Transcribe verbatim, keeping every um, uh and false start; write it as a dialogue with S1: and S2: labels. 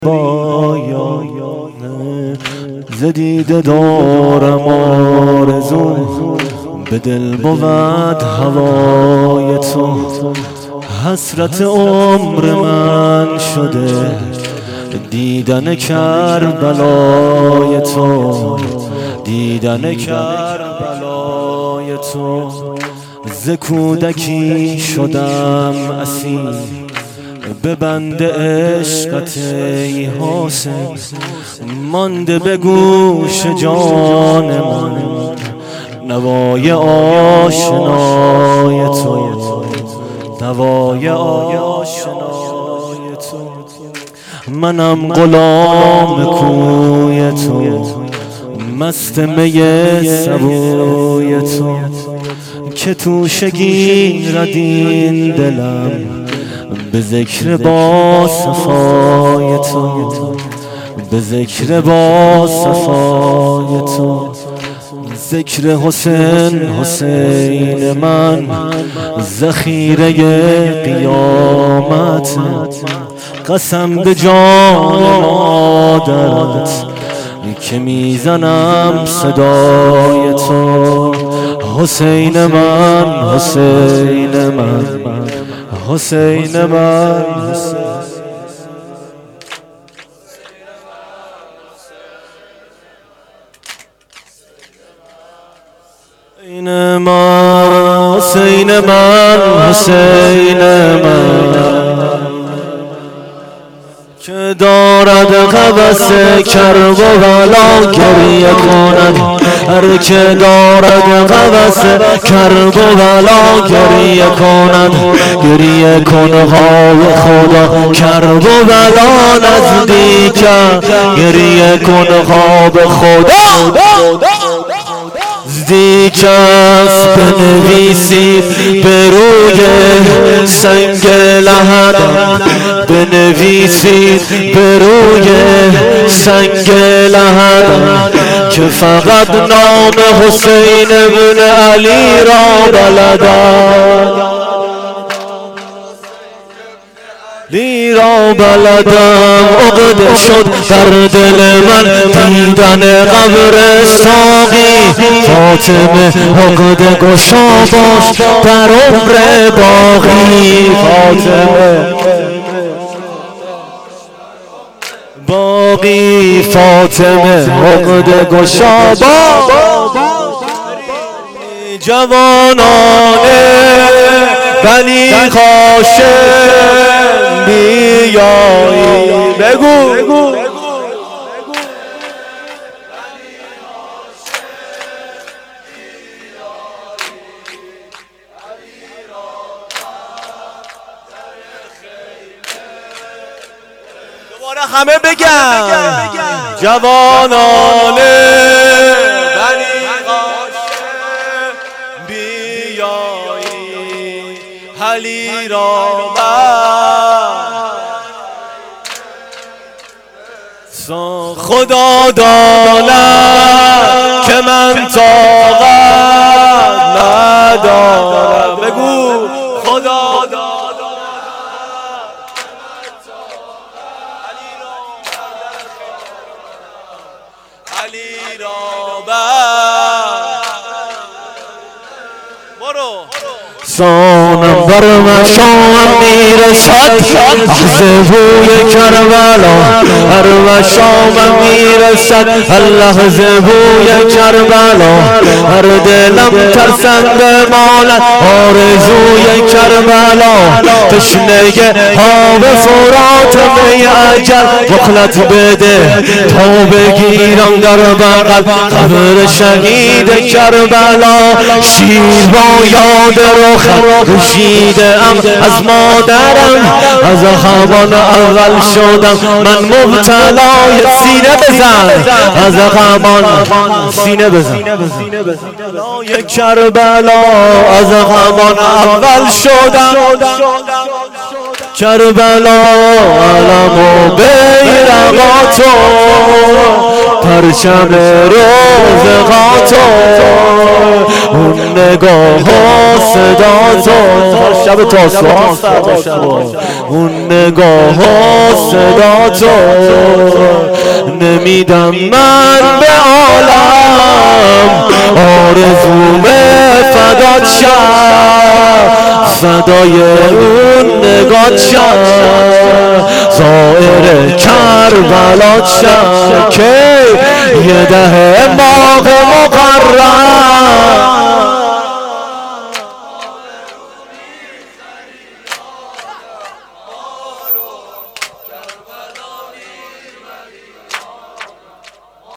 S1: بایانه زدید دارم آرزو به دل بود هوای تو حسرت عمر من شده دیدن کربلای تو دیدن کربلای تو ز کودکی شدم اسیر به بند عشقت ای حسین مانده به گوش جان من نوای آشنای تو نوای آشنای تو منم غلام کوی تو مست می سبوی تو که توشه گیرد این دلم به ذکر با صفای تو به ذکر با صفای تو ذکر حسین حسین من ذخیره قیامت قسم به جان مادرت که میزنم صدای تو حسین من حسین من حسین من حسین من حسین من حسین من که دارد قبس کرب و بلا گریه کند هر که دارد قبس کرب و بلا گریه کند گریه کن های خدا کرب و بلا نزدیک گریه کن خواب خدا نزدیک است بنویسید به روی سنگ لحد بنویسید به روی سنگ لحد که فقط نام حسین بن علی را بلدم لی را بلدم عقده شد در دل من دیدن قبر ساقی فاطمه عقده گشا باش در عمر باقی فاطمه باقی فاطمه عقده گشا باش جوانان بنی هاشم بیایی بگو دوباره همه بگن جوانان بنی هاشم بیایی علی را خدا داند که من طاقت ندارم بگو خدا داند علی را برو سانم بر مشام میرسد از بوی کربلا هر مشام میرسد الله ز بوی کربلا هر دلم ترسنده مالد آرزوی کربلا تشنه آب فرات می اجل مخلت بده تا بگیرم در بغل قبر شهید کربلا شیر با یاد رخ کشیده ام از مادرم از همان اول شدم من مبتلای سینه بزن از همان سینه بزن مبتلای کربلا از همان اول شدم کربلا علم و بیرقاتو پرچم روزقاتو، اون نگاه ها صدا تو، شب تاسوها اون نگاه ها صدا تو، نمیدم من به عالم آرزوم فدات شم، فدای اون نگات شم، زائر کربلات شم که یه ده ماه مقرر